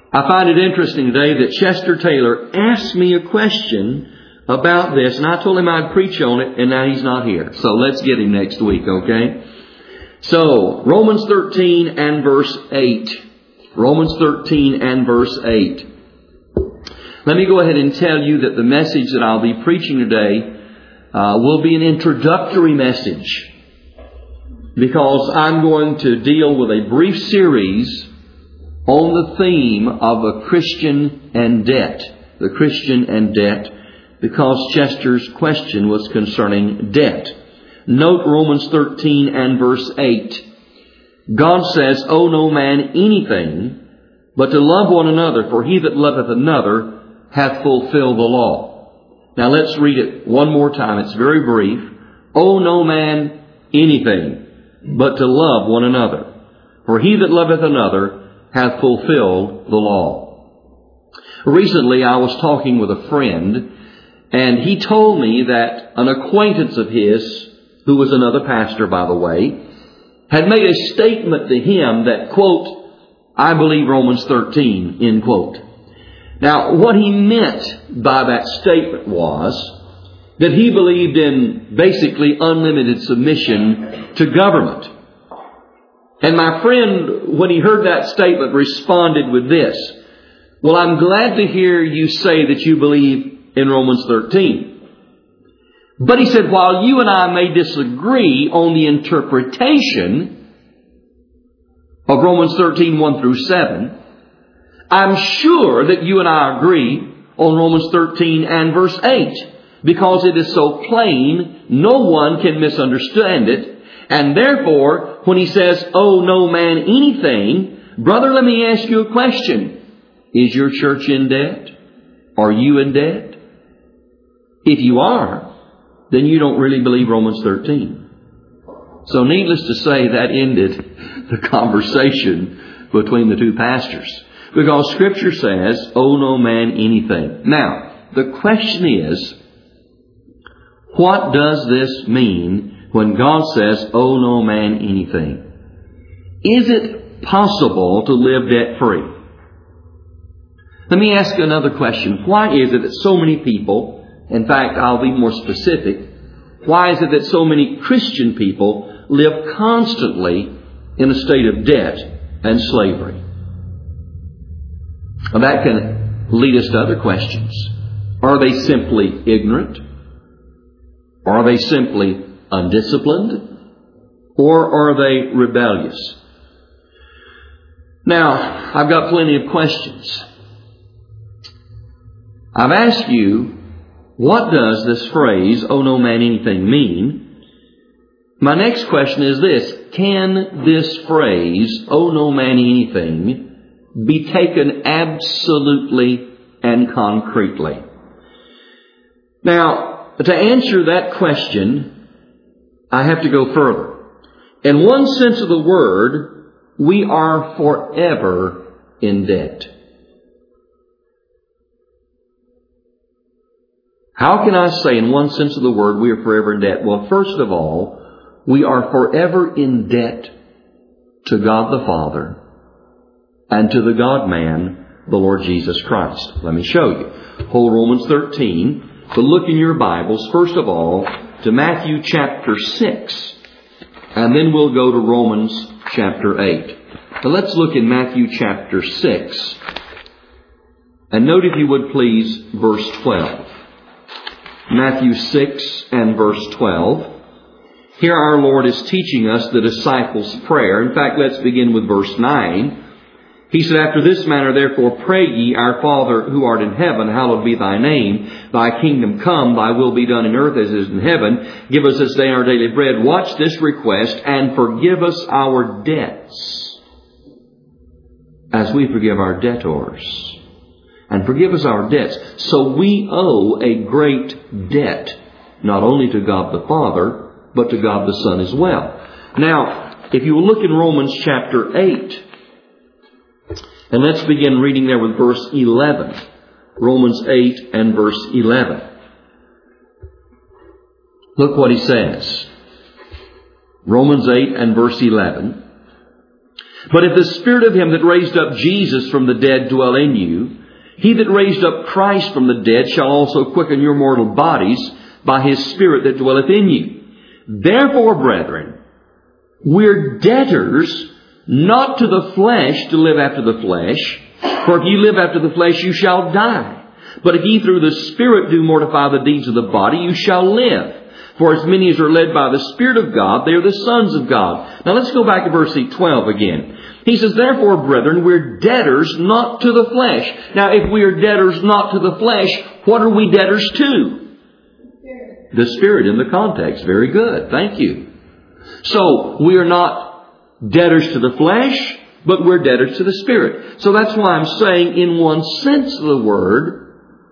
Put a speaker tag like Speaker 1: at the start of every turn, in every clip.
Speaker 1: I find it interesting today that Chester Taylor asked me a question about this, and I told him I'd preach on it, and now he's not here. So let's get him next week, okay? So, Romans 13 and verse 8. Romans 13 and verse 8. Let me go ahead and tell you that the message that I'll be preaching today will be an introductory message, because I'm going to deal with a brief series on the theme of a Christian and debt. The Christian and debt, because Chester's question was concerning debt. Note Romans 13 and verse 8. God says, "Owe no man anything, but to love one another, for he that loveth another hath fulfilled the law." Now let's read it one more time. It's very brief. "Owe no man anything, but to love one another, for he that loveth another hath fulfilled the law." Recently I was talking with a friend, and he told me that an acquaintance of his, who was another pastor, by the way, had made a statement to him that, quote, "I believe Romans 13," end quote. Now, what he meant by that statement was that he believed in basically unlimited submission to government. And my friend, when he heard that statement, responded with this: "Well, I'm glad to hear you say that you believe in Romans 13. But," he said, "while you and I may disagree on the interpretation of Romans 13, 1 through 7, I'm sure that you and I agree on Romans 13 and verse 8, because it is so plain, no one can misunderstand it. And therefore, when he says, 'Owe no man anything,' brother, let me ask you a question. Is your church in debt? Are you in debt? If you are, then you don't really believe Romans 13. So needless to say, that ended the conversation between the two pastors, because Scripture says, "Owe no man anything." Now, the question is, what does this mean when God says, "Owe no man anything"? Is it possible to live debt-free? Let me ask another question. Why is it that so many people, in fact, I'll be more specific, why is it that so many Christian people live constantly in a state of debt and slavery? Well, that can lead us to other questions. Are they simply ignorant? Are they simply undisciplined? Or are they rebellious? Now, I've got plenty of questions. I've asked you, what does this phrase, "Owe no man anything," mean? My next question is this: can this phrase, "Owe no man anything," be taken absolutely and concretely? Now, to answer that question, I have to go further. In one sense of the word, we are forever in debt. How can I say in one sense of the word we are forever in debt? Well, first of all, we are forever in debt to God the Father and to the God-man, the Lord Jesus Christ. Let me show you. Hold Romans 13, but look in your Bibles, first of all, to Matthew chapter 6, and then we'll go to Romans chapter 8. But let's look in Matthew chapter 6, and note, if you would please, verse 12. Matthew 6 and verse 12. Here our Lord is teaching us the disciples' prayer. In fact, let's begin with verse 9. He said, "After this manner, therefore, pray ye, Our Father who art in heaven, hallowed be thy name. Thy kingdom come, thy will be done in earth as it is in heaven. Give us this day our daily bread." Watch this request: "And forgive us our debts, as we forgive our debtors." And forgive us our debts. So we owe a great debt, not only to God the Father, but to God the Son as well. Now, if you will look in Romans chapter 8, and let's begin reading there with verse 11. Romans 8 and verse 11. Look what he says. Romans 8 and verse 11. But if the Spirit of Him that raised up Jesus from the dead dwell in you, He that raised up Christ from the dead shall also quicken your mortal bodies by His Spirit that dwelleth in you. Therefore, brethren, we're debtors not to the flesh to live after the flesh. For if you live after the flesh, you shall die. But if ye through the Spirit do mortify the deeds of the body, you shall live. For as many as are led by the Spirit of God, they are the sons of God. Now let's go back to verse 12 again. He says, therefore, brethren, we're debtors not to the flesh. Now, if we are debtors not to the flesh, what are we debtors to? The Spirit in the context. Very good. Thank you. So, we are not debtors to the flesh, but we're debtors to the Spirit. So that's why I'm saying, in one sense of the word,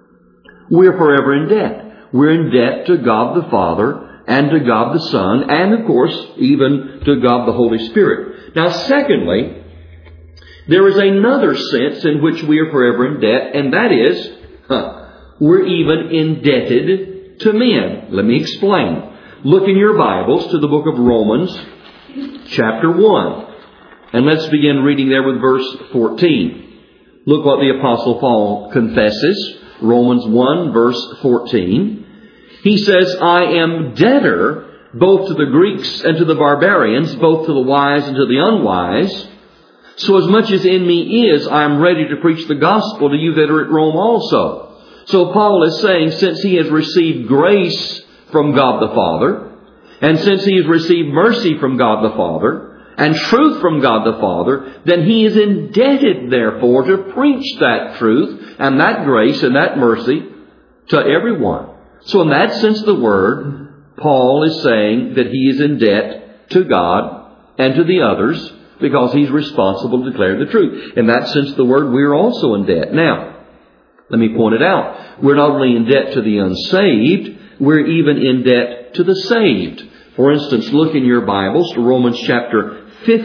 Speaker 1: we're forever in debt. We're in debt to God the Father and to God the Son and, of course, even to God the Holy Spirit. Now, secondly, there is another sense in which we are forever in debt, and that is, we're even indebted to men. Let me explain. Look in your Bibles to the book of Romans, chapter 1. And let's begin reading there with verse 14. Look what the Apostle Paul confesses. Romans 1, verse 14. He says, I am debtor both to the Greeks and to the barbarians, both to the wise and to the unwise. So as much as in me is, I am ready to preach the gospel to you that are at Rome also. So Paul is saying, since he has received grace from God the Father, and since he has received mercy from God the Father, and truth from God the Father, then he is indebted, therefore, to preach that truth and that grace and that mercy to everyone. So in that sense of the word, Paul is saying that he is in debt to God and to the others because he's responsible to declare the truth. In that sense of the word, we're also in debt. Now, let me point it out. We're not only in debt to the unsaved, we're even in debt to the saved. For instance, look in your Bibles to Romans chapter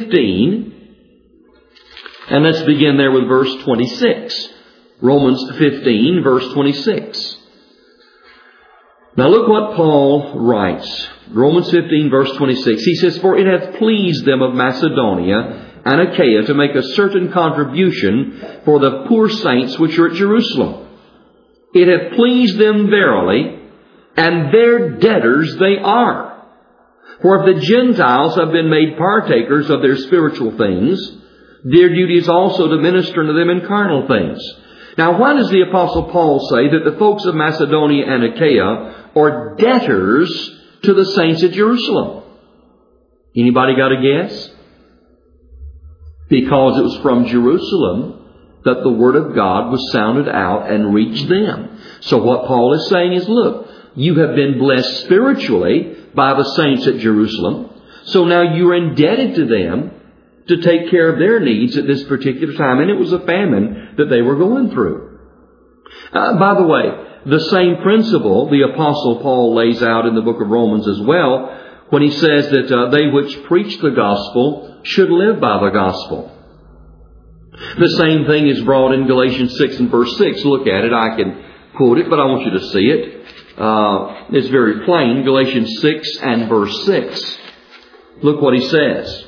Speaker 1: 15. And let's begin there with verse 26. Romans 15, verse 26. Now look what Paul writes. Romans 15, verse 26. He says, for it hath pleased them of Macedonia and Achaia to make a certain contribution for the poor saints which are at Jerusalem. It hath pleased them verily, and their debtors they are. For if the Gentiles have been made partakers of their spiritual things, their duty is also to minister unto them in carnal things. Now, why does the Apostle Paul say that the folks of Macedonia and Achaia are debtors to the saints at Jerusalem? Anybody got a guess? Because it was from Jerusalem that the Word of God was sounded out and reached them. So what Paul is saying is, look, you have been blessed spiritually by the saints at Jerusalem. So now you're indebted to them to take care of their needs at this particular time. And it was a famine that they were going through. By the way, the same principle the Apostle Paul lays out in the book of Romans as well when he says that they which preach the gospel should live by the gospel. The same thing is brought in Galatians 6 and verse 6. Look at it. I can quote it, but I want you to see it. It's very plain. Galatians 6 and verse 6. Look what he says.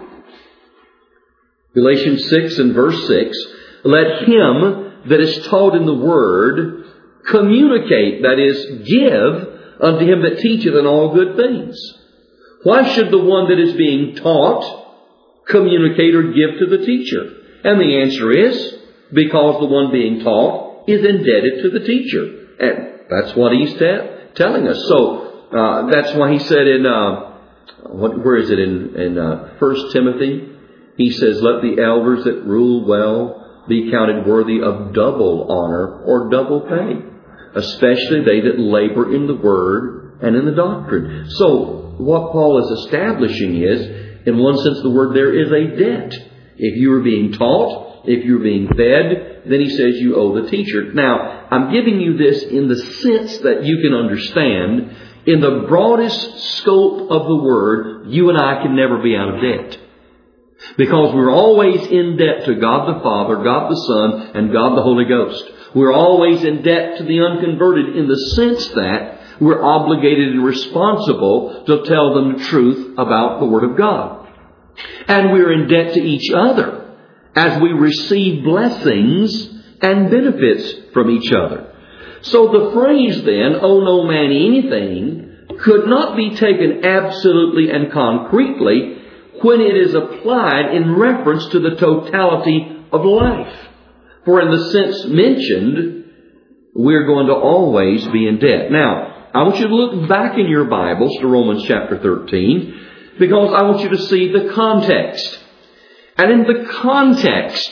Speaker 1: Galatians 6 and verse 6. Let him that is taught in the word communicate, that is, give unto him that teacheth in all good things. Why should the one that is being taught communicate or give to the teacher? And the answer is, because the one being taught is indebted to the teacher. And that's what he's telling us. So, that's why he said in, where is it? In 1 Timothy, he says, let the elders that rule well be counted worthy of double honor or double pay, especially they that labor in the word and in the doctrine. So, what Paul is establishing is, in one sense of the word, there is a debt. If you are being taught, if you're being fed, then he says you owe the teacher. Now, I'm giving you this in the sense that you can understand, in the broadest scope of the word, you and I can never be out of debt. Because we're always in debt to God the Father, God the Son, and God the Holy Ghost. We're always in debt to the unconverted in the sense that we're obligated and responsible to tell them the truth about the Word of God. And we're in debt to each other as we receive blessings and benefits from each other. So the phrase then, owe no man anything, could not be taken absolutely and concretely when it is applied in reference to the totality of life. For in the sense mentioned, we're going to always be in debt. Now, I want you to look back in your Bibles to Romans chapter 13, because I want you to see the context. And in the context,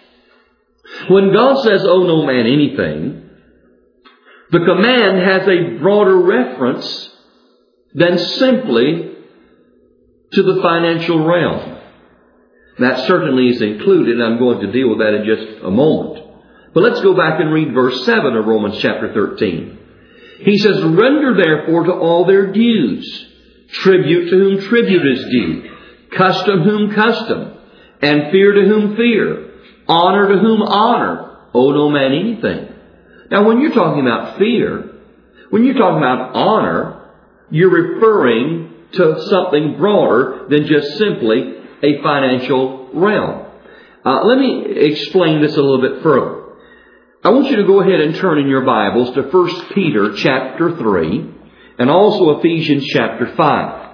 Speaker 1: when God says, owe no man anything, the command has a broader reference than simply to the financial realm. That certainly is included, and I'm going to deal with that in just a moment. But let's go back and read verse 7 of Romans chapter 13. He says, render therefore to all their dues, tribute to whom tribute is due, custom whom custom, and fear to whom fear, honor to whom honor, owe no man anything. Now when you're talking about fear, when you're talking about honor, you're referring to something broader than just simply a financial realm. Let me explain this a little bit further. I want you to go ahead and turn in your Bibles to 1 Peter chapter 3 and also Ephesians chapter 5.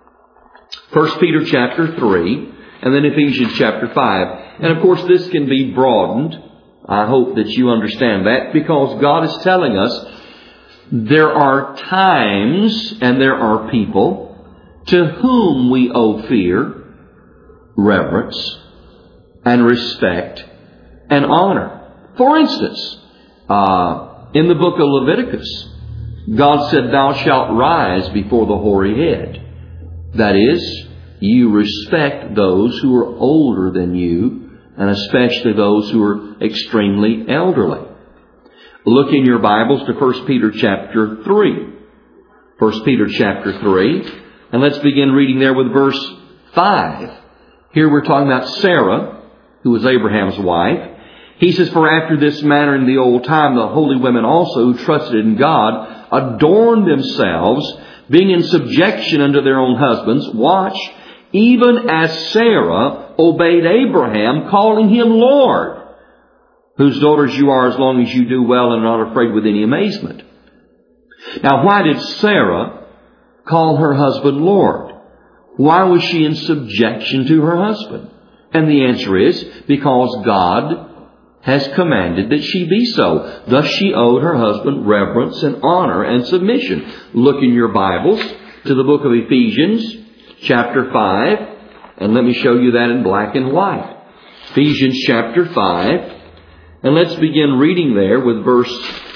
Speaker 1: 1 Peter chapter 3 and then Ephesians chapter 5. And of course this can be broadened. I hope that you understand that, because God is telling us there are times and there are people to whom we owe fear, reverence, and respect, and honor. For instance, in the book of Leviticus, God said, thou shalt rise before the hoary head. That is, you respect those who are older than you, and especially those who are extremely elderly. Look in your Bibles to 1 Peter chapter 3. 1 Peter chapter 3. And let's begin reading there with verse 5. Here we're talking about Sarah, who was Abraham's wife. He says, for after this manner in the old time, the holy women also who trusted in God adorned themselves, being in subjection unto their own husbands. Watch, even as Sarah obeyed Abraham, calling him Lord, whose daughters you are as long as you do well and are not afraid with any amazement. Now, why did Sarah call her husband Lord? Why was she in subjection to her husband? And the answer is because God has commanded that she be so. Thus she owed her husband reverence and honor and submission. Look in your Bibles to the book of Ephesians chapter 5, and let me show you that in black and white. Ephesians chapter 5, and let's begin reading there with verse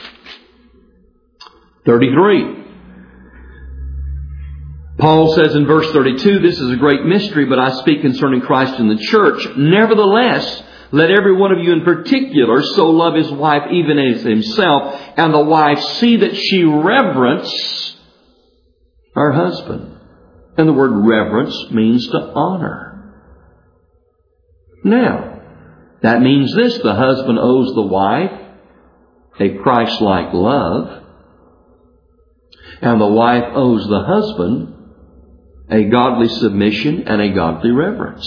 Speaker 1: 33. Paul says in verse 32, this is a great mystery, but I speak concerning Christ and the church. Nevertheless, let every one of you in particular so love his wife even as himself, and the wife see that she reverence her husband. And the word reverence means to honor. Now, that means this: the husband owes the wife a Christ-like love, and the wife owes the husband a godly submission and a godly reverence.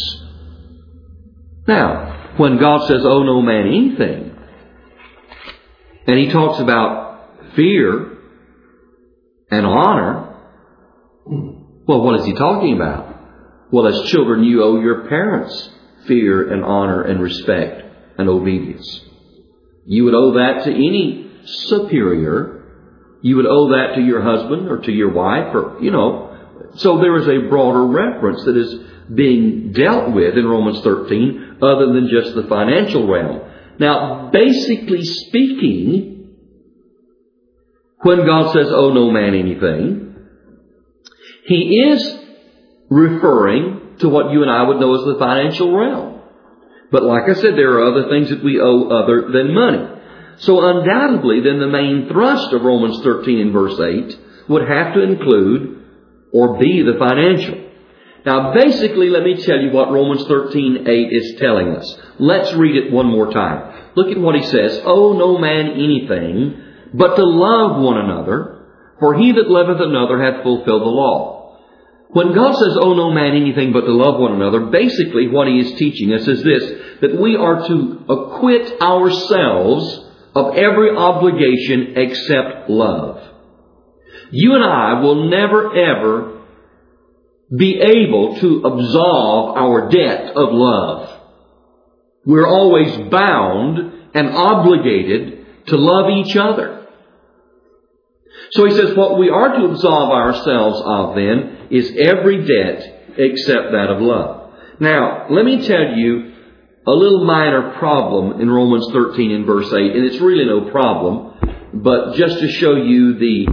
Speaker 1: Now, when God says, owe no man anything, and He talks about fear and honor, well, what is He talking about? Well, as children, you owe your parents fear and honor and respect and obedience. You would owe that to any superior. You would owe that to your husband or to your wife, or, So there is a broader reference that is being dealt with in Romans 13 other than just the financial realm. Now, basically speaking, when God says, owe no man anything, He is referring to what you and I would know as the financial realm. But like I said, there are other things that we owe other than money. So undoubtedly, then the main thrust of Romans 13 and verse 8 would have to include or be the financial. Now, basically, let me tell you what Romans 13:8 is telling us. Let's read it one more time. Look at what he says. Owe no man anything, but to love one another, for he that loveth another hath fulfilled the law. When God says, owe no man anything but to love one another, basically what He is teaching us is this, that we are to acquit ourselves of every obligation except love. You and I will never ever be able to absolve our debt of love. We're always bound and obligated to love each other. So He says what we are to absolve ourselves of then is every debt except that of love. Now, let me tell you a little minor problem in Romans 13 and verse 8, and it's really no problem, but just to show you the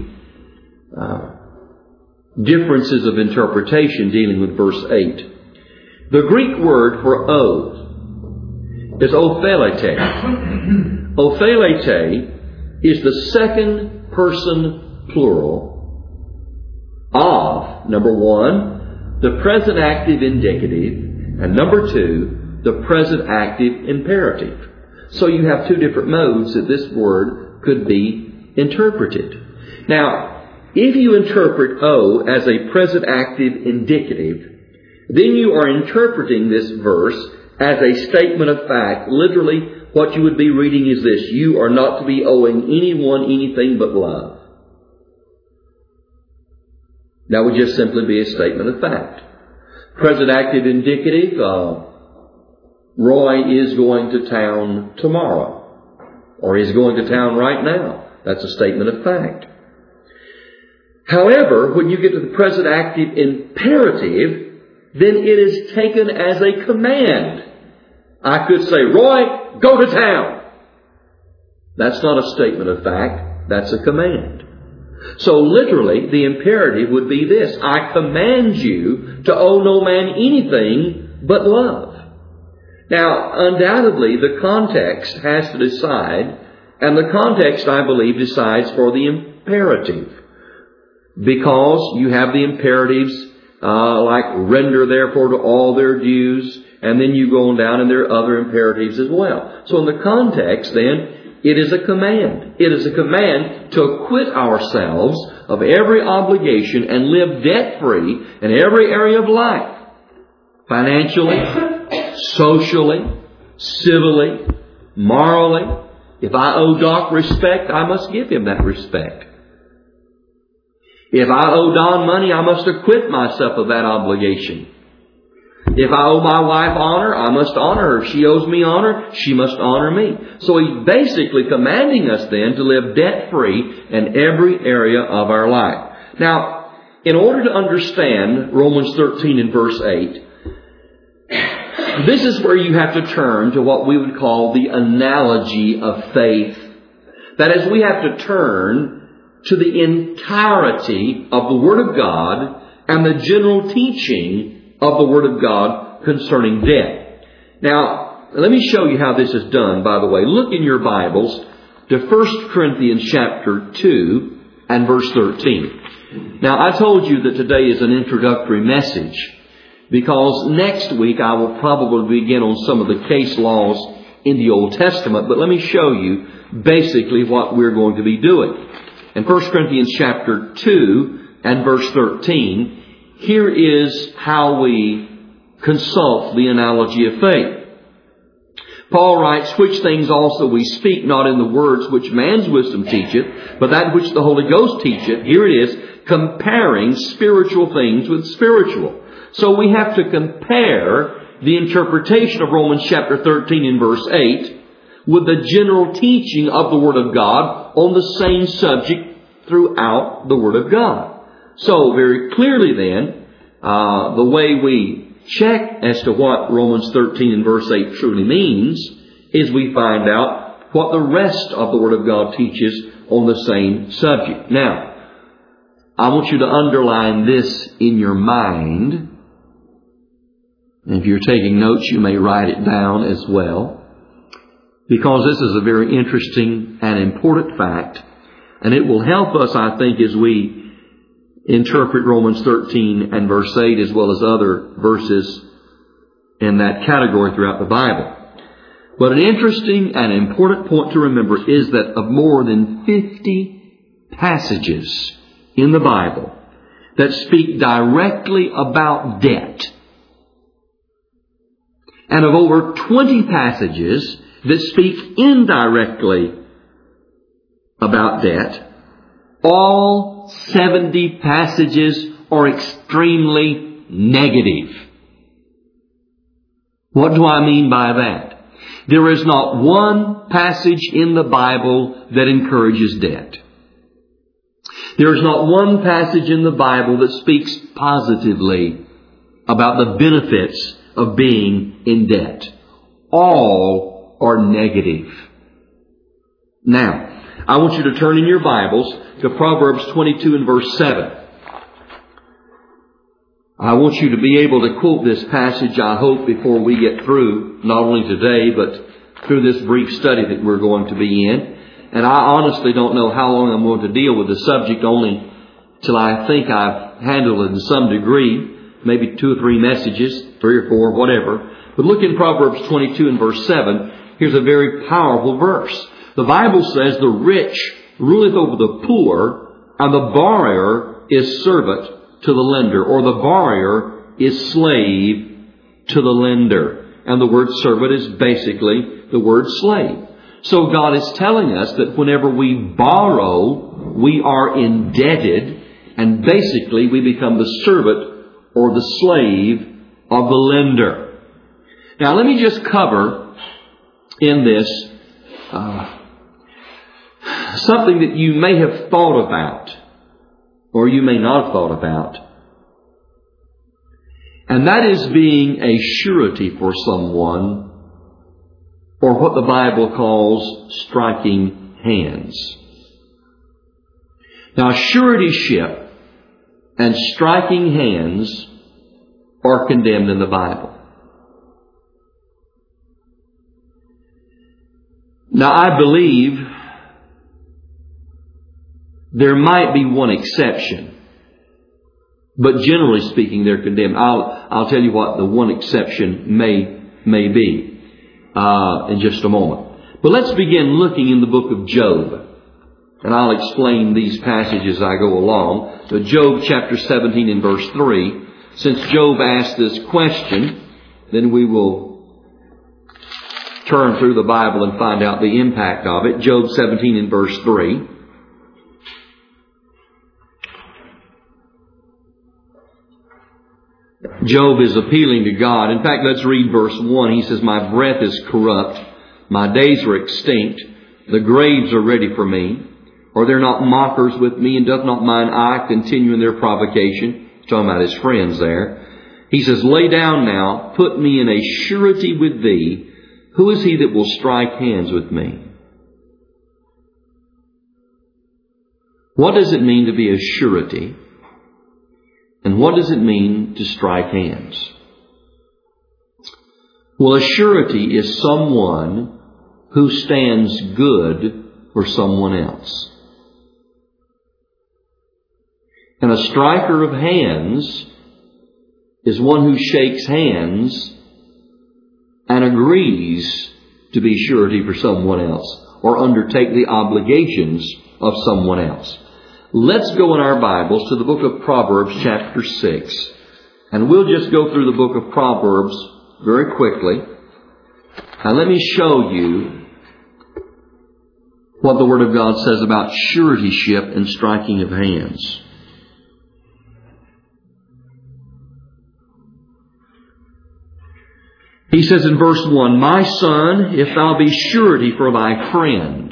Speaker 1: differences of interpretation dealing with verse 8. The Greek word for owe is ophelete. Ophelete is the second person plural of, number one, the present active indicative, and number two, the present active imperative. So you have two different modes that this word could be interpreted. Now, if you interpret O as a present active indicative, then you are interpreting this verse as a statement of fact. Literally, what you would be reading is this: you are not to be owing anyone anything but love. That would just simply be a statement of fact. Present active indicative, Roy is going to town tomorrow, or he's going to town right now. That's a statement of fact. However, when you get to the present active imperative, then it is taken as a command. I could say, Roy, go to town. That's not a statement of fact. That's a command. So literally, the imperative would be this: I command you to owe no man anything but love. Now, undoubtedly, the context has to decide, and the context, I believe, decides for the imperative. Because you have the imperatives like render therefore to all their dues, and then you go on down and there are other imperatives as well. So in the context then, it is a command. It is a command to acquit ourselves of every obligation and live debt-free in every area of life. Financially, socially, civilly, morally. If I owe Doc respect, I must give him that respect. If I owe Don money, I must acquit myself of that obligation. If I owe my wife honor, I must honor her. If she owes me honor, she must honor me. So He's basically commanding us then to live debt-free in every area of our life. Now, in order to understand Romans 13 and verse 8, this is where you have to turn to what we would call the analogy of faith. That is, we have to turn to the entirety of the Word of God and the general teaching of the Word of God concerning debt. Now, let me show you how this is done, by the way. Look in your Bibles to 1 Corinthians chapter 2 and verse 13. Now, I told you that today is an introductory message, because next week I will probably begin on some of the case laws in the Old Testament. But let me show you basically what we're going to be doing. In 1 Corinthians chapter 2 and verse 13, here is how we consult the analogy of faith. Paul writes, which things also we speak, not in the words which man's wisdom teacheth, but that which the Holy Ghost teacheth. Here it is, comparing spiritual things with spiritual. So we have to compare the interpretation of Romans chapter 13 and verse 8 with the general teaching of the Word of God on the same subject throughout the Word of God. So very clearly then, the way we check as to what Romans 13 and verse 8 truly means is we find out what the rest of the Word of God teaches on the same subject. Now, I want you to underline this in your mind. And if you're taking notes, you may write it down as well, because this is a very interesting and important fact, and it will help us, I think, as we interpret Romans 13 and verse 8 as well as other verses in that category throughout the Bible. But an interesting and important point to remember is that of more than 50 passages in the Bible that speak directly about debt, and of over 20 passages that speak indirectly about debt. All 70 passages are extremely negative. What do I mean by that? There is not one passage in the Bible that encourages debt. There is not one passage in the Bible that speaks positively about the benefits of being in debt. All are negative. Now, I want you to turn in your Bibles to Proverbs 22 and verse 7. I want you to be able to quote this passage, I hope, before we get through, not only today, but through this brief study that we're going to be in. And I honestly don't know how long I'm going to deal with the subject, only till I think I've handled it in some degree, maybe 2 or 3 messages, 3 or 4, whatever. But look in Proverbs 22 and verse 7. Here's a very powerful verse. The Bible says, "The rich ruleth over the poor, and the borrower is servant to the lender," or the borrower is slave to the lender. And the word servant is basically the word slave. So God is telling us that whenever we borrow, we are indebted, and basically we become the servant or the slave of the lender. Now let me just cover in this something that you may have thought about, or you may not have thought about. And that is being a surety for someone, or what the Bible calls striking hands. Now, suretyship and striking hands are condemned in the Bible. Now, I believe there might be one exception, but generally speaking, they're condemned. I'll tell you what the one exception may be in just a moment. But let's begin looking in the book of Job, and I'll explain these passages as I go along. So Job chapter 17 and verse 3. Since Job asked this question, then we will turn through the Bible and find out the impact of it. Job 17 and verse 3. Job is appealing to God. In fact, let's read verse 1. He says, "My breath is corrupt. My days are extinct. The graves are ready for me. Are there not mockers with me, and doth not mine eye continue in their provocation?" He's talking about his friends there. He says, "Lay down now, put me in a surety with thee. Who is he that will strike hands with me?" What does it mean to be a surety? And what does it mean to strike hands? Well, a surety is someone who stands good for someone else. And a striker of hands is one who shakes hands and agrees to be surety for someone else, or undertake the obligations of someone else. Let's go in our Bibles to the book of Proverbs chapter 6. And we'll just go through the book of Proverbs very quickly. And let me show you what the Word of God says about suretyship and striking of hands. He says in verse 1, "My son, if thou be surety for thy friend,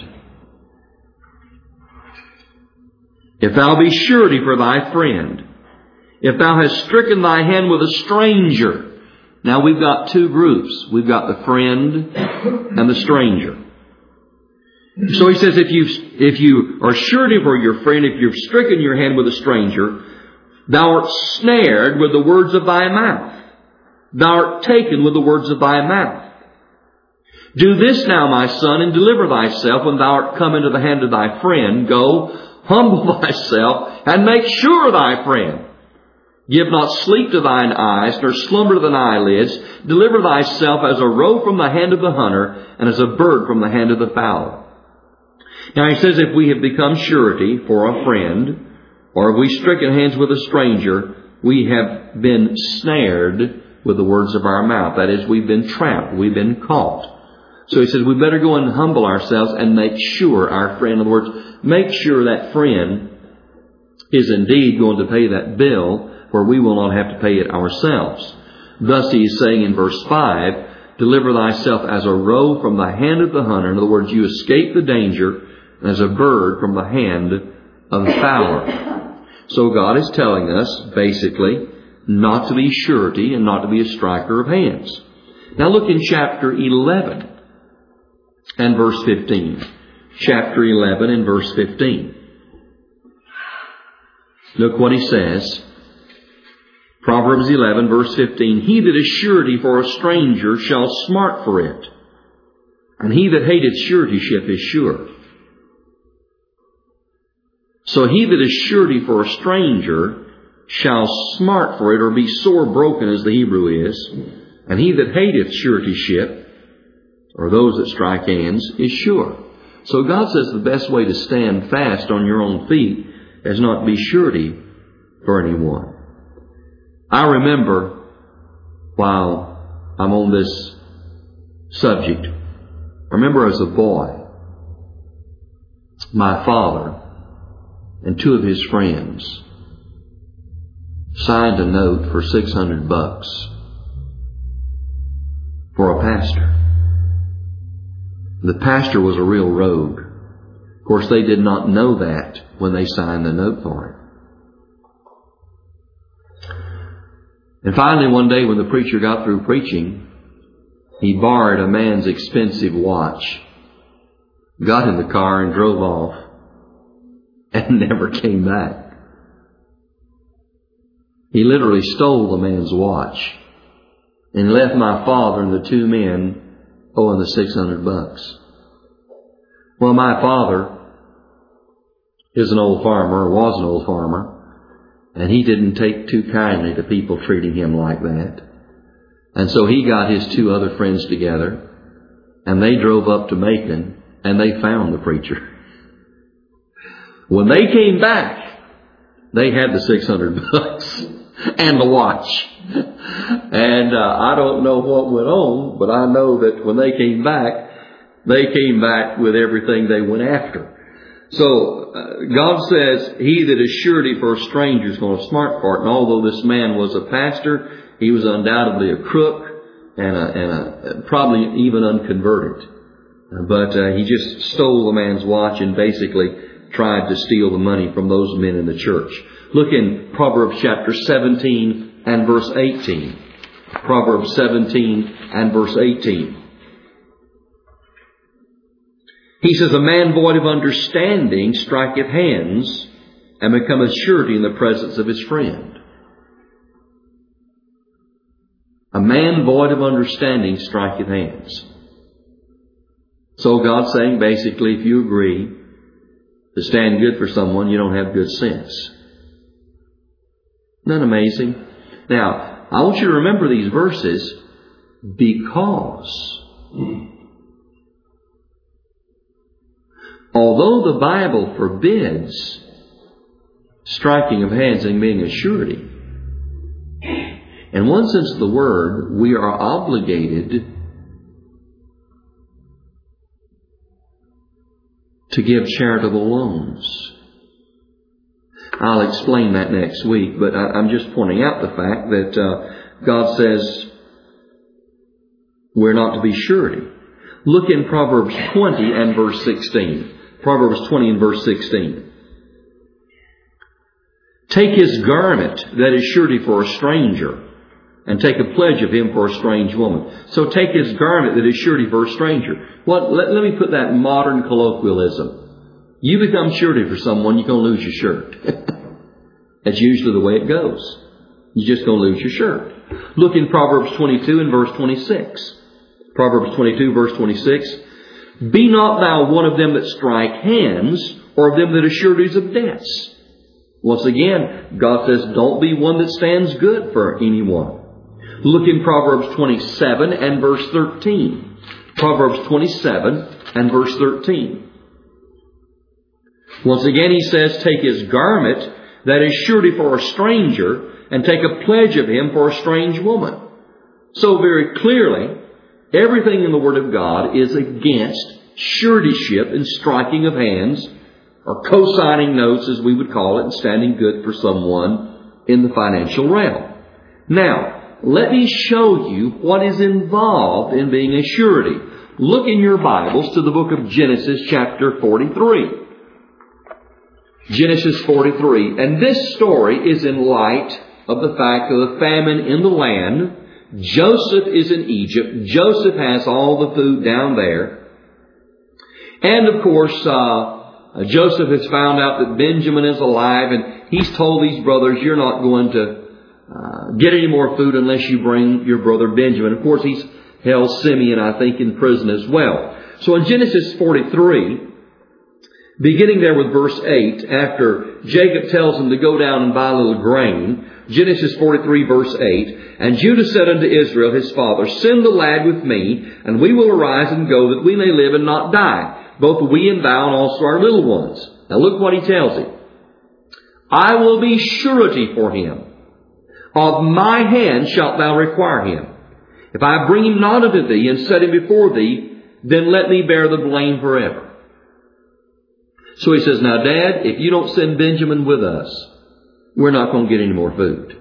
Speaker 1: if thou be surety for thy friend, if thou hast stricken thy hand with a stranger." Now we've got 2 groups. We've got the friend and the stranger. So he says, if you are surety for your friend, if you've stricken your hand with a stranger, thou art snared with the words of thy mouth. Thou art taken with the words of thy mouth. Do this now, my son, and deliver thyself when thou art come into the hand of thy friend. Go, humble thyself, and make sure thy friend. Give not sleep to thine eyes, nor slumber to thine eyelids. Deliver thyself as a roe from the hand of the hunter, and as a bird from the hand of the fowler. Now he says, if we have become surety for a friend, or if we stricken hands with a stranger, we have been snared with the words of our mouth. That is, we've been trapped, we've been caught. So he says we better go and humble ourselves and make sure our friend, in other words, make sure that friend is indeed going to pay that bill, where we will not have to pay it ourselves. Thus he is saying in verse 5, deliver thyself as a roe from the hand of the hunter. In other words, you escape the danger as a bird from the hand of the fowler. So God is telling us, basically, not to be surety and not to be a striker of hands. Now look in chapter 11 and verse 15. Chapter 11 and verse 15. Look what he says. Proverbs 11 verse 15. He that is surety for a stranger shall smart for it, and he that hateth suretyship is sure. So he that is surety for a stranger shall smart for it, or be sore broken, as the Hebrew is. And he that hateth suretyship, or those that strike hands, is sure. So God says the best way to stand fast on your own feet is not be surety for anyone. I remember, while I'm on this subject, I remember as a boy, my father and two of his friends signed a note for $600 for a pastor. The pastor was a real rogue. Of course, they did not know that when they signed the note for him. And finally, one day when the preacher got through preaching, he borrowed a man's expensive watch, got in the car and drove off, and never came back. He literally stole the man's watch and left my father and the two men owing the $600. Well, my father is an old farmer, or was an old farmer, and he didn't take too kindly to people treating him like that. And so he got his two other friends together, and they drove up to Macon, and they found the preacher. When they came back, they had the $600 and the watch. And I don't know what went on, but I know that when they came back with everything they went after. So God says, he that is surety for a stranger is going to smart for it. And although this man was a pastor, he was undoubtedly a crook and probably even unconverted. But he just stole the man's watch and basically tried to steal the money from those men in the church. Look in Proverbs chapter 17 and verse 18. Proverbs 17 and verse 18. He says, a man void of understanding striketh hands, and becometh surety in the presence of his friend. A man void of understanding striketh hands. So God's saying, basically, if you agree to stand good for someone, you don't have good sense. Isn't that amazing? Now, I want you to remember these verses because although the Bible forbids striking of hands and being a surety, in one sense of the word, we are obligated to give charitable loans. I'll explain that next week, but I'm just pointing out the fact that God says we're not to be surety. Look in Proverbs 20 and verse 16. Proverbs 20 and verse 16. Take his garment that is surety for a stranger, and take a pledge of him for a strange woman. So take his garment that is surety for a stranger. Let me put that in modern colloquialism. You become surety for someone, you're going to lose your shirt. That's usually the way it goes. You're just going to lose your shirt. Look in Proverbs 22 and verse 26. Proverbs 22 verse 26. Be not thou one of them that strike hands, or of them that are sureties of debts. Once again, God says, don't be one that stands good for anyone. Look in Proverbs 27 and verse 13. Proverbs 27 and verse 13. Once again, he says, take his garment that is surety for a stranger, and take a pledge of him for a strange woman. So very clearly, everything in the Word of God is against suretyship and striking of hands, or co-signing notes, as we would call it, and standing good for someone in the financial realm. Now, let me show you what is involved in being a surety. Look in your Bibles to the book of Genesis chapter 43. Genesis 43. And this story is in light of the fact of the famine in the land. Joseph is in Egypt. Joseph has all the food down there. And of course, Joseph has found out that Benjamin is alive, and he's told these brothers, you're not going to get any more food unless you bring your brother Benjamin. Of course, he's held Simeon, I think, in prison as well. So in Genesis 43, beginning there with verse 8, after Jacob tells him to go down and buy a little grain, Genesis 43 verse 8, and Judah said unto Israel his father, send the lad with me, and we will arise and go, that we may live and not die, both we and thou and also our little ones. Now look what he tells him. I will be surety for him. Of my hand shalt thou require him. If I bring him not unto thee and set him before thee, then let me bear the blame forever. So he says, now Dad, if you don't send Benjamin with us, we're not going to get any more food.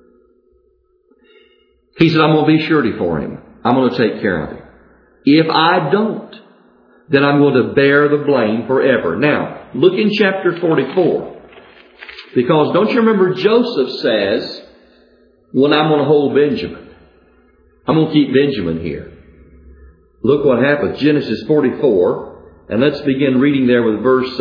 Speaker 1: He said, I'm going to be surety for him. I'm going to take care of him. If I don't, then I'm going to bear the blame forever. Now, look in chapter 44. Because don't you remember Joseph says, well, I'm going to hold Benjamin. I'm going to keep Benjamin here. Look what happens. Genesis 44. And let's begin reading there with verse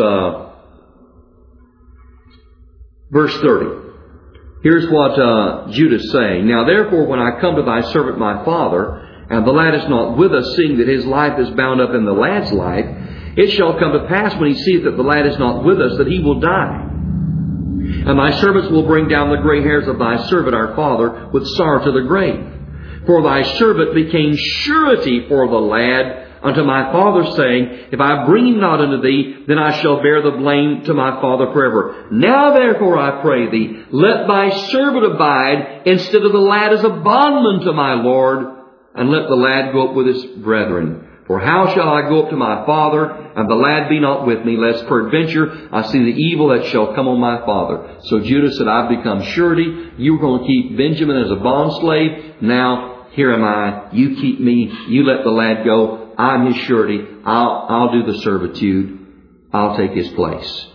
Speaker 1: 30. Here's what Judah's saying. Now therefore, when I come to thy servant my father, and the lad is not with us, seeing that his life is bound up in the lad's life, it shall come to pass when he seeth that the lad is not with us, that he will die. And thy servants will bring down the gray hairs of thy servant our father with sorrow to the grave. For thy servant became surety for the lad unto my father, saying, if I bring him not unto thee, then I shall bear the blame to my father forever. Now therefore I pray thee, let thy servant abide instead of the lad as a bondman to my Lord, and let the lad go up with his brethren. For how shall I go up to my father, and the lad be not with me, lest peradventure I see the evil that shall come on my father? So Judah said, I've become surety. You're going to keep Benjamin as a bondslave. Now, here am I. You keep me. You let the lad go. I'm his surety. I'll do the servitude. I'll take his place.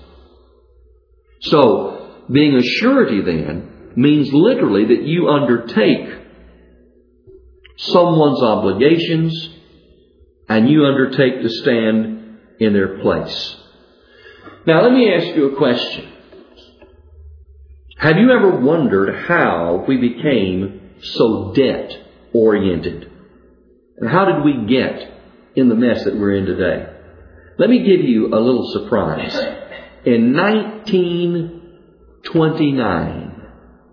Speaker 1: So, being a surety then means literally that you undertake someone's obligations and you undertake to stand in their place. Now let me ask you a question. Have you ever wondered how we became so debt-oriented? And how did we get in the mess that we're in today? Let me give you a little surprise. In 1929,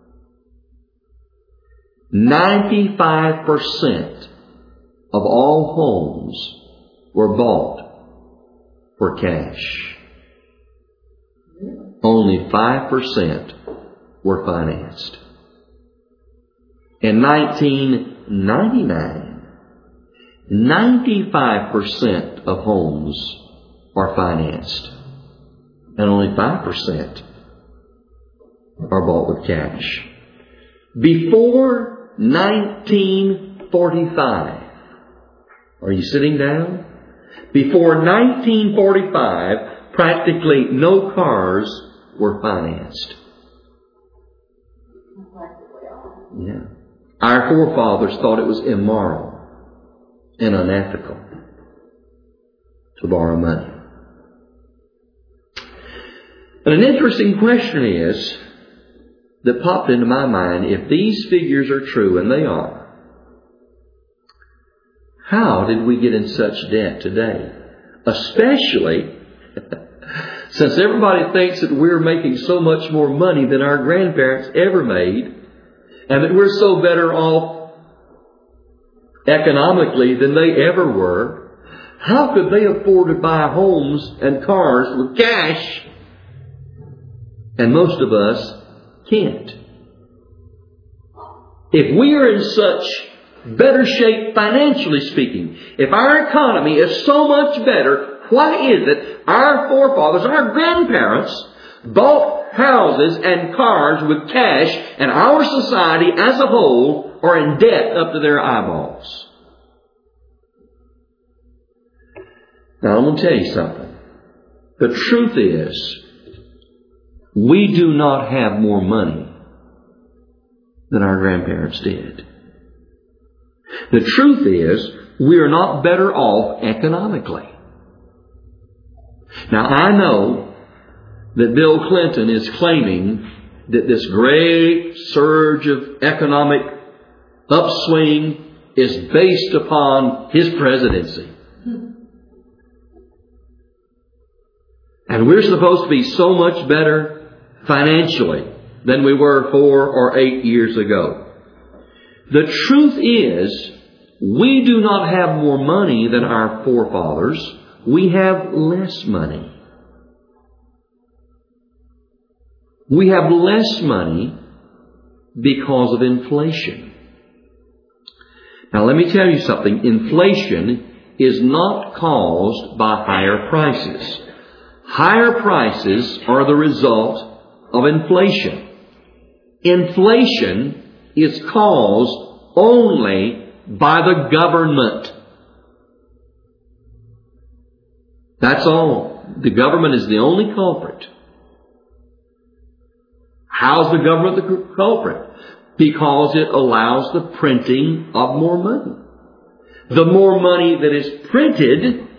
Speaker 1: 95% of all homes were bought for cash. Only 5% were financed. In 1999, 95% of homes are financed. And only 5% are bought with cash. Before 1945, are you sitting down? Before 1945, practically no cars were financed. Yeah. Our forefathers thought it was immoral and unethical to borrow money. And an interesting question is that popped into my mind, if these figures are true, and they are, how did we get in such debt today? Especially since everybody thinks that we're making so much more money than our grandparents ever made, and that we're so better off economically than they ever were. How could they afford to buy homes and cars with cash And most of us can't. If we are in such better shape financially speaking, if our economy is so much better, why is it our forefathers, our grandparents, bought houses and cars with cash, and our society as a whole are in debt up to their eyeballs? Now I'm going to tell you something. The truth is, we do not have more money than our grandparents did. The truth is, we are not better off economically. Now I know that Bill Clinton is claiming that this great surge of economic upswing is based upon his presidency. And we're supposed to be so much better financially than we were 4 or 8 years ago. The truth is, we do not have more money than our forefathers. We have less money. We have less money because of inflation. Now let me tell you something. Inflation is not caused by higher prices. Higher prices are the result of inflation. Inflation is caused only by the government. That's all. The government is the only culprit. How's the government the culprit? Because it allows the printing of more money. The more money that is printed,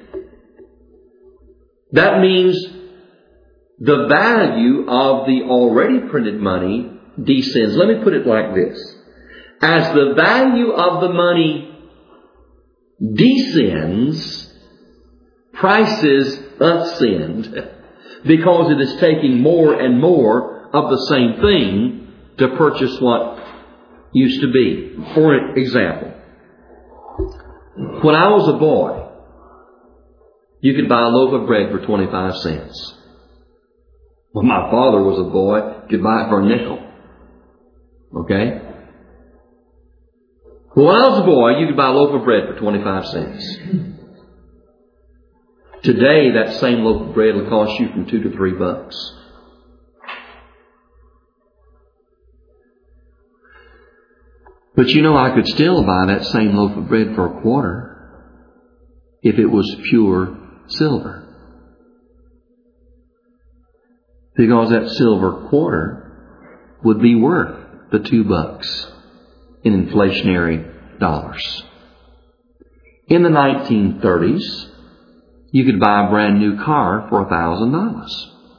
Speaker 1: that means the value of the already printed money descends. Let me put it like this. As the value of the money descends, prices ascend, because it is taking more and more of the same thing to purchase what used to be. For example, when I was a boy, you could buy a loaf of bread for 25 cents. When my father was a boy, you could buy it for a nickel. Okay? When I was a boy, you could buy a loaf of bread for 25 cents. Today, that same loaf of bread will cost you from $2 to $3. But you know, I could still buy that same loaf of bread for a quarter if it was pure silver. Because that silver quarter would be worth the $2 in inflationary dollars. In the 1930s, you could buy a brand new car for $1,000.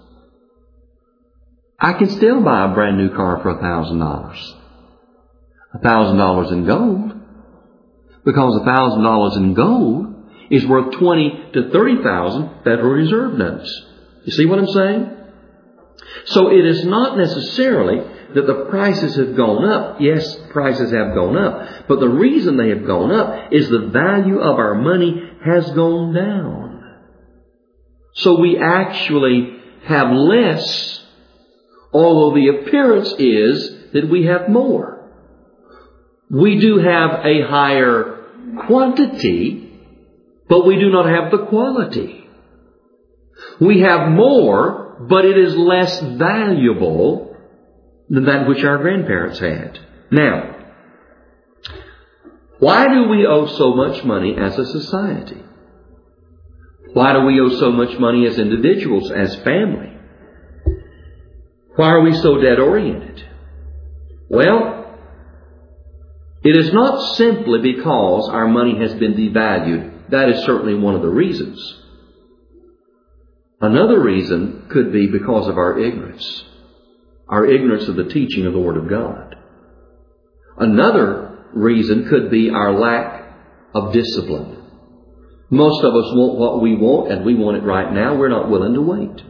Speaker 1: I can still buy a brand new car for $1,000. $1,000 in gold. Because $1,000 in gold is worth 20 to 30,000 Federal Reserve notes. You see what I'm saying? So it is not necessarily that the prices have gone up. Yes, prices have gone up. But the reason they have gone up is the value of our money has gone down. So we actually have less, although the appearance is that we have more. We do have a higher quantity, but we do not have the quality. We have more, but it is less valuable than that which our grandparents had. Now, why do we owe so much money as a society? Why do we owe so much money as individuals, as family? Why are we so debt-oriented? Well, it is not simply because our money has been devalued. That is certainly one of the reasons. Another reason could be because of our ignorance. Our ignorance of the teaching of the Word of God. Another reason could be our lack of discipline. Most of us want what we want, and we want it right now. We're not willing to wait.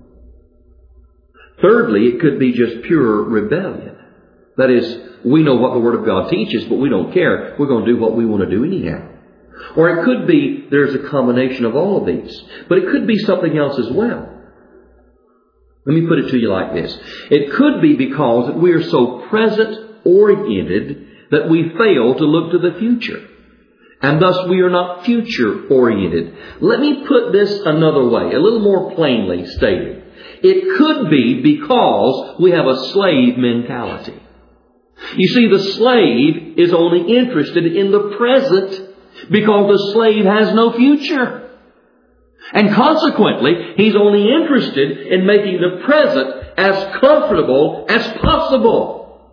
Speaker 1: Thirdly, it could be just pure rebellion. That is, we know what the Word of God teaches, but we don't care. We're going to do what we want to do anyhow. Or it could be there's a combination of all of these. But it could be something else as well. Let me put it to you like this. It could be because that we are so present-oriented that we fail to look to the future. And thus we are not future-oriented. Let me put this another way, a little more plainly stated. It could be because we have a slave mentality. You see, the slave is only interested in the present because the slave has no future. And consequently, he's only interested in making the present as comfortable as possible.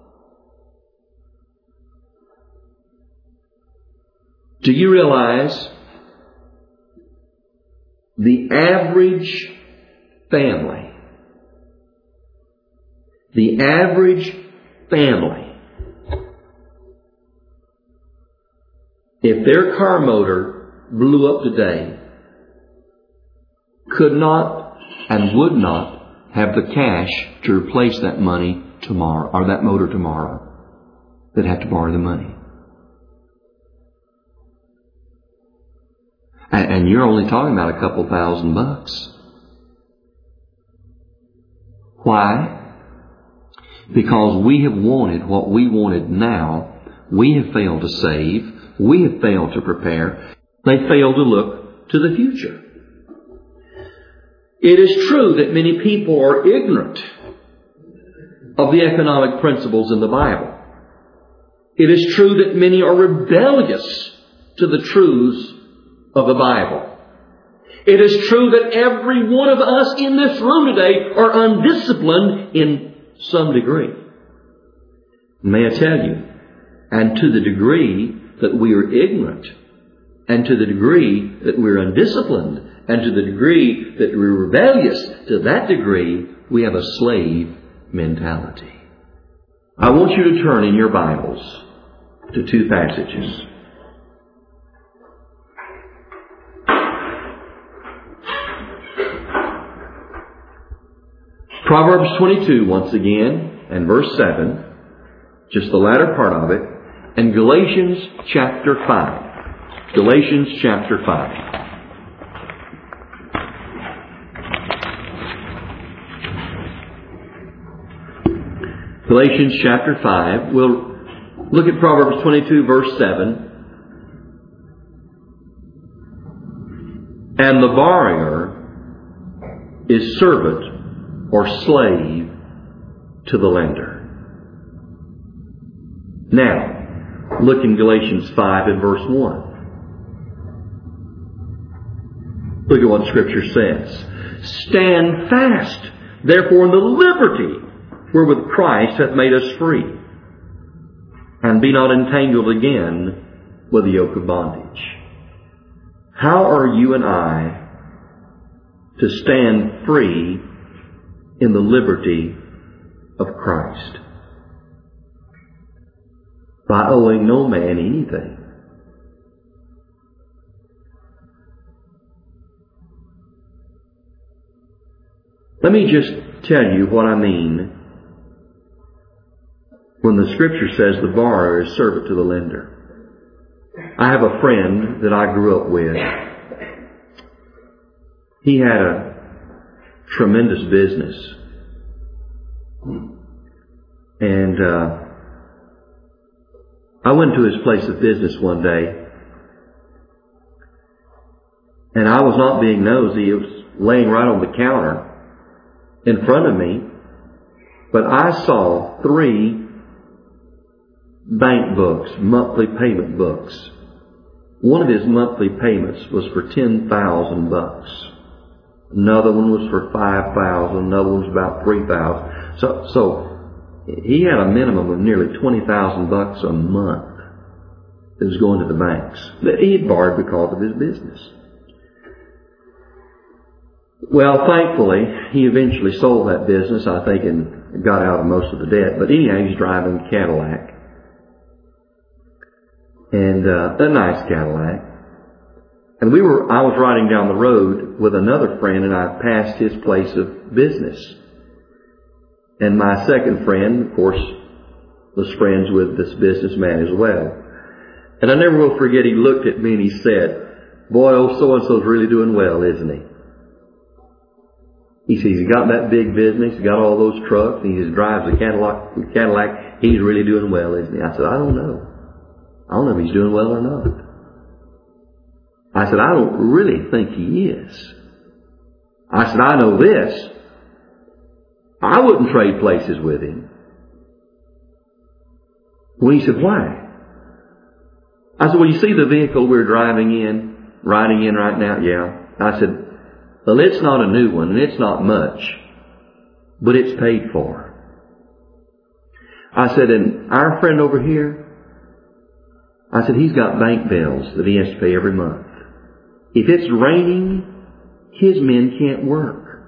Speaker 1: Do you realize the average family, if their car motor blew up today, could not and would not have the cash to replace that money tomorrow, or that motor tomorrow. They'd have to borrow the money. And you're only talking about a couple $1,000. Why? Because we have wanted what we wanted now. We have failed to save. We have failed to prepare. They failed to look to the future. It is true that many people are ignorant of the economic principles in the Bible. It is true that many are rebellious to the truths of the Bible. It is true that every one of us in this room today are undisciplined in some degree. May I tell you, and to the degree that we are ignorant, and to the degree that we're undisciplined, and to the degree that we're rebellious, to that degree we have a slave mentality. I want you to turn in your Bibles to two passages. Proverbs 22 once again, and verse 7, just the latter part of it, and Galatians chapter 5. Galatians chapter 5. Galatians chapter 5. We'll look at Proverbs 22 verse 7. And the borrower is servant or slave to the lender. Now, look in Galatians 5 and verse 1. Look at what Scripture says. Stand fast, therefore, in the liberty wherewith Christ hath made us free, and be not entangled again with the yoke of bondage. How are you and I to stand free in the liberty of Christ? By owing no man anything. Let me just tell you what I mean when the Scripture says the borrower is servant to the lender. I have a friend that I grew up with. He had a tremendous business. And I went to his place of business one day, and I was not being nosy. It was laying right on the counter in front of me. But I saw 3 bank books, monthly payment books. One of his monthly payments was for $10,000. Another one was for $5,000. Another one was about $3,000. So he had a minimum of nearly $20,000 a month that was going to the banks that he had borrowed because of his business. Well, thankfully, he eventually sold that business, I think, and got out of most of the debt. But anyhow, he's driving a Cadillac. And a nice Cadillac. And I was riding down the road with another friend, and I passed his place of business. And my second friend, of course, was friends with this businessman as well. And I never will forget, he looked at me and he said, "Boy, old so-and-so's really doing well, isn't he?" He says he's got that big business, he's got all those trucks, and he just drives a Cadillac. He's really doing well, isn't he? I said, I don't know. I don't know if he's doing well or not. I said, I don't really think he is. I said, I know this. I wouldn't trade places with him. Well, he said, why? I said, well, you see the vehicle we're riding in right now? Yeah. I said, well, it's not a new one, and it's not much, but it's paid for. I said, and our friend over here, I said, he's got bank bills that he has to pay every month. If it's raining, his men can't work.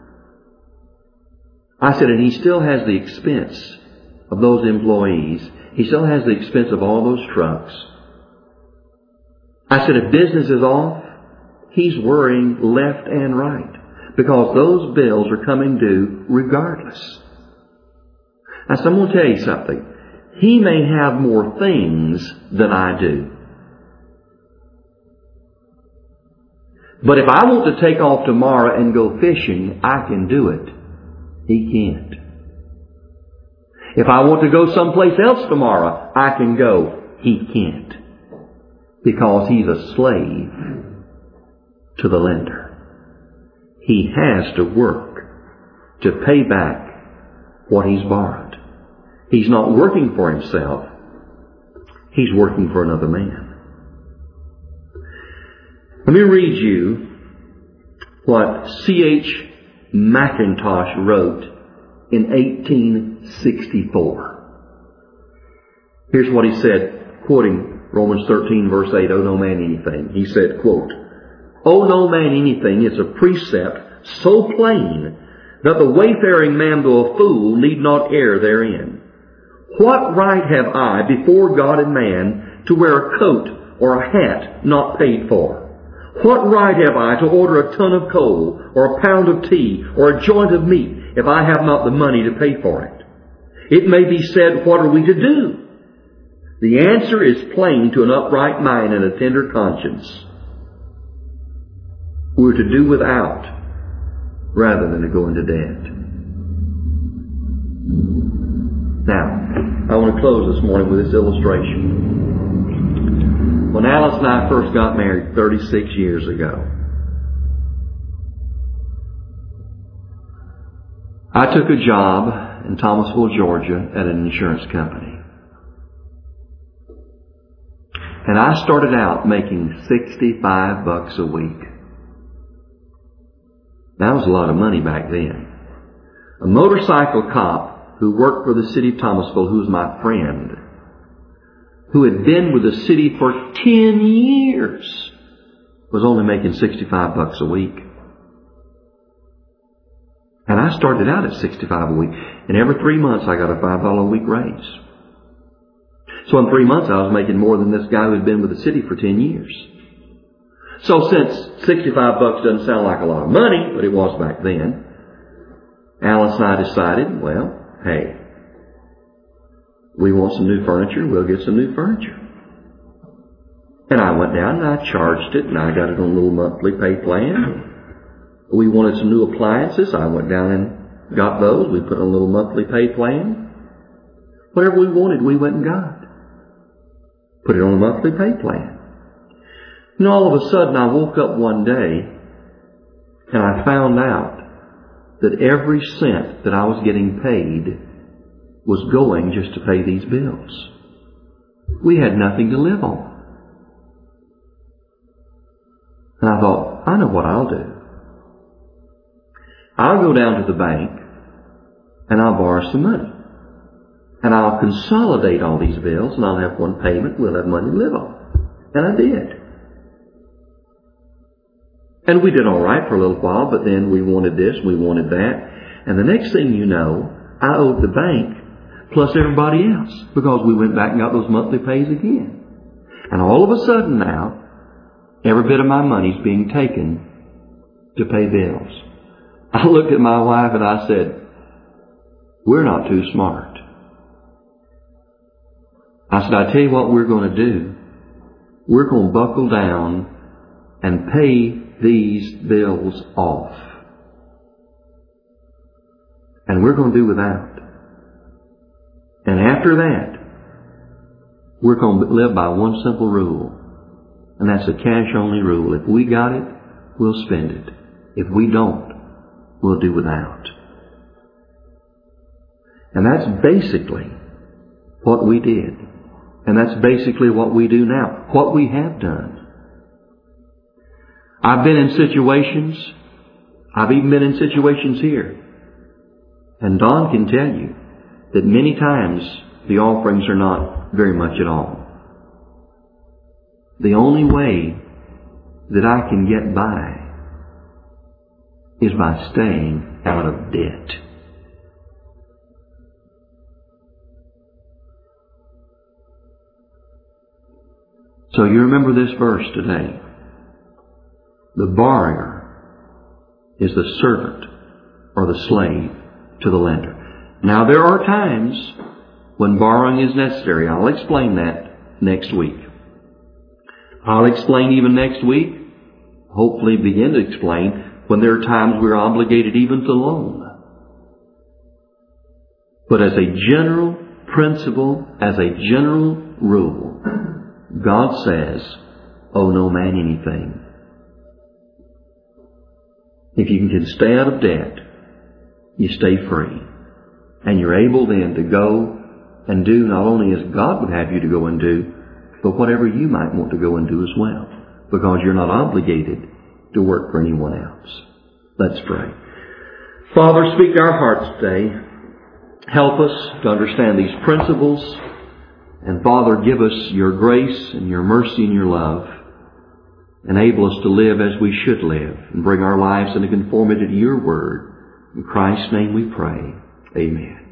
Speaker 1: I said, and he still has the expense of those employees. He still has the expense of all those trucks. I said, if business is off, he's worrying left and right because those bills are coming due regardless. I said, I'm going to tell you something. He may have more things than I do. But if I want to take off tomorrow and go fishing, I can do it. He can't. If I want to go someplace else tomorrow, I can go. He can't. Because he's a slave to the lender. He has to work to pay back what he's borrowed. He's not working for himself. He's working for another man. Let me read you what C.H. Mackintosh wrote in 1864. Here's what he said, quoting Romans 13, verse 8, "Owe no man anything." He said, quote, "Owe no man anything is a precept so plain that the wayfaring man, though a fool, need not err therein. What right have I before God and man to wear a coat or a hat not paid for? What right have I to order a ton of coal or a pound of tea or a joint of meat if I have not the money to pay for it? It may be said, what are we to do? The answer is plain to an upright mind and a tender conscience. We're to do without rather than to go into debt. Now, I want to close this morning with this illustration. When Alice and I first got married 36 years ago, I took a job in Thomasville, Georgia at an insurance company. And I started out making $65 a week. That was a lot of money back then. A motorcycle cop who worked for the city of Thomasville, who was my friend, who had been with the city for 10 years, was only making $65 a week. And I started out at $65 a week. And every 3 months I got a $5 a week raise. So in 3 months I was making more than this guy who had been with the city for 10 years. So since $65 doesn't sound like a lot of money, but it was back then, Alice and I decided, well, hey, we want some new furniture, we'll get some new furniture. And I went down and I charged it, and I got it on a little monthly pay plan. We wanted some new appliances. I went down and got those. We put on a little monthly pay plan. Whatever we wanted, we went and got. Put it on a monthly pay plan. And all of a sudden I woke up one day and I found out that every cent that I was getting paid was going just to pay these bills. We had nothing to live on. And I thought, I know what I'll do. I'll go down to the bank and I'll borrow some money. And I'll consolidate all these bills and I'll have one payment. We'll have money to live on. And I did. And we did all right for a little while, but then we wanted this, we wanted that. And the next thing you know, I owed the bank plus everybody else because we went back and got those monthly pays again. And all of a sudden now, every bit of my money's being taken to pay bills. I looked at my wife and I said, we're not too smart. I said, I tell you what we're going to do. We're going to buckle down and pay these bills off. And we're going to do without. And after that, we're going to live by one simple rule. And that's a cash-only rule. If we got it, we'll spend it. If we don't, we'll do without. And that's basically what we did. And that's basically what we do now. What we have done. I've been in situations, I've even been in situations here. And Don can tell you that many times the offerings are not very much at all. The only way that I can get by is by staying out of debt. So you remember this verse today. The borrower is the servant or the slave to the lender. Now there are times when borrowing is necessary. I'll explain that next week. I'll explain even next week, hopefully begin to explain, when there are times we're obligated even to loan. But as a general principle, as a general rule, God says, owe no man anything. If you can stay out of debt, you stay free. And you're able then to go and do not only as God would have you to go and do, but whatever you might want to go and do as well. Because you're not obligated to work for anyone else. Let's pray. Father, speak to our hearts today. Help us to understand these principles. And Father, give us your grace and your mercy and your love. Enable us to live as we should live and bring our lives into conformity to your word. In Christ's name we pray. Amen.